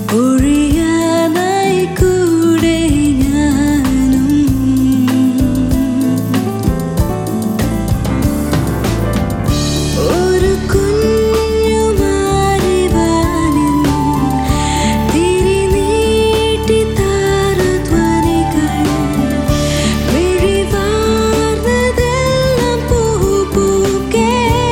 ഒഴിയാനായി കൂടെ ഞാനും ഒരു കുഞ്ഞു മാറിവാനിൽ തിരിനീട്ടി താരധ്വനികൾ മിഴിവാർന്നതെല്ലാം പൂപ്പൂക്കേ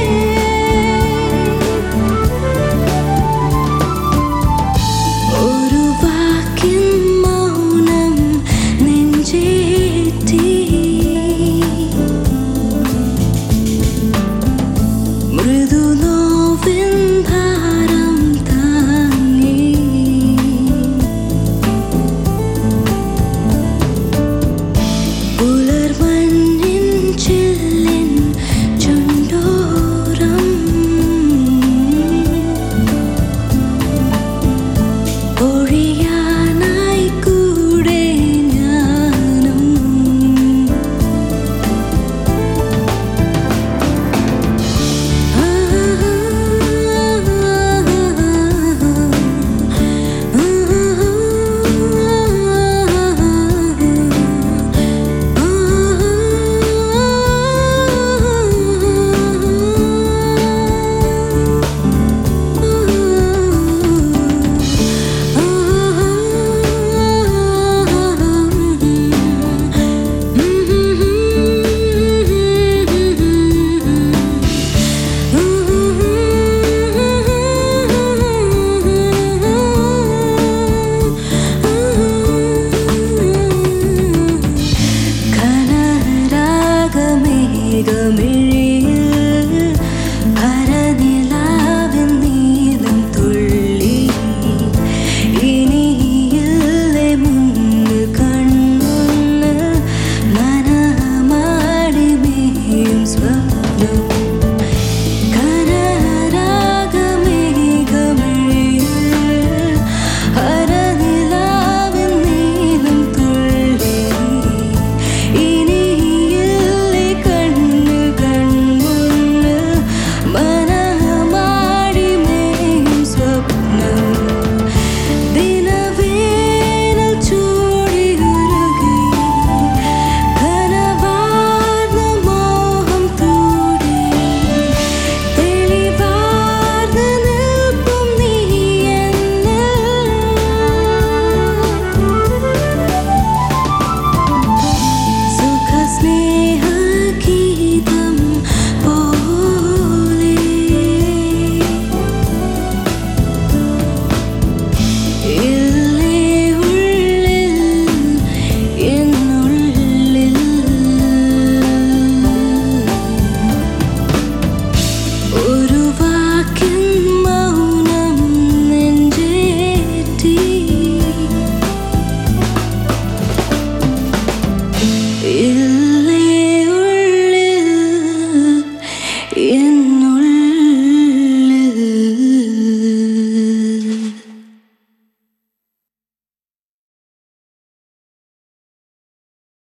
ഒരു വാക്കിൻ മൗനം നെഞ്ചേറ്റി മൃദു നോവിൻ ഭാരം താങ്ങി പുലർമഞ്ഞിൻ ചില്ലിൻ ചുണ്ടോരം ഒഴിയാനായി കൂടെ ഞാനും കനരാഗമേഘമിഴിയിൽ ഭരനിലാവിൻ നീലം തുള്ളി ഇനിയില്ലേ മുന്ന് കൺമുന്ന് മനമാടി മേയും സ്വപ്നം കനരാഗമേഘമിഴിയിൽ ഭരനിലാവിൻ നീലം തുള്ളി ഇനിയില്ലേ കണ്ണ് കൺമുന്ന് മനമാടി മേയും സ്വപ്നം ദിനവേനൽ ചൂടിയുരുകി കനവാർന്ന മോഹം തൂടി തെളിവാർന്ന് നിൽക്കും നീ സുഖസ്നേഹഗീതം പോലെ ഇല്ലേ ഉള്ളിൽ എന്നുള്ളിൽ ഒരു വാക്കിൻ മൗനം നെഞ്ചേറ്റി ഇല്ലേ ഉള്ളിൽ